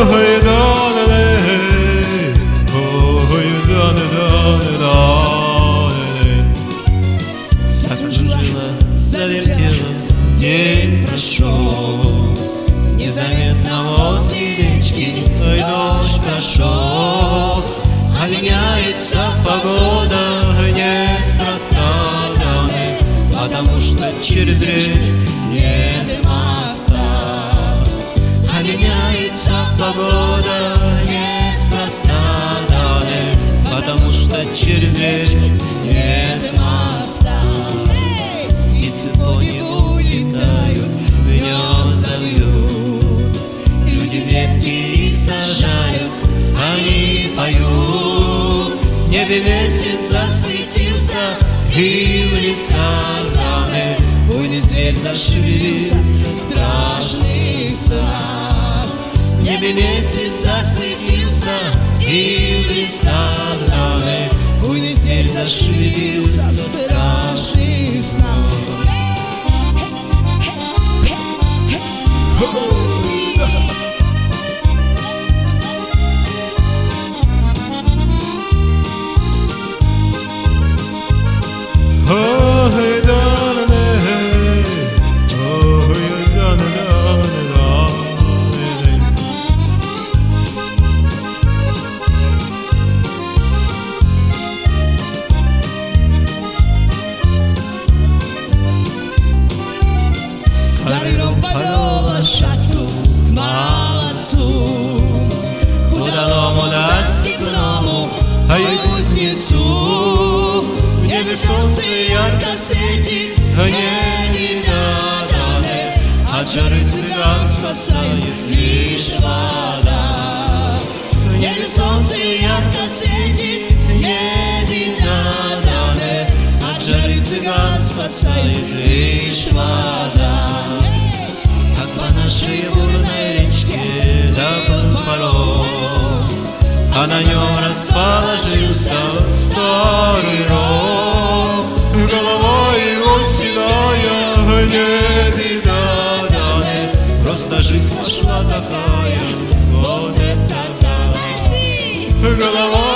Закружила, завертела, день прошел, незаметно возле речки дождь прошел. А меняется погода неспроста, потому что через реку нет моста. А меняется погода неспроста, потому что через реку нет моста. Птицы по небу летают, гнезда вьют, люди ветки сажают, они поют. В небе месяц засветился, и в лесах даны буйный зверь зашевелился, страшный страх. В небе месяц засветился, и в лесах даны буйный зверь зашевелился, страшный страх. Старый ром повел лошадку к молодцу, к удалому да степному, а и кузнецу. В небе солнце ярко светит, не видно дали, от жары цыган спасает лишь вода. В небе солнце ярко светит, не видно дали, от жары цыган спасает лишь вода. Как по нашей бурной речке доплыл паром, а на нем расположился старый ром. Голова его седая, не беда, да, просто жизнь пошла такая, вот это да. Голова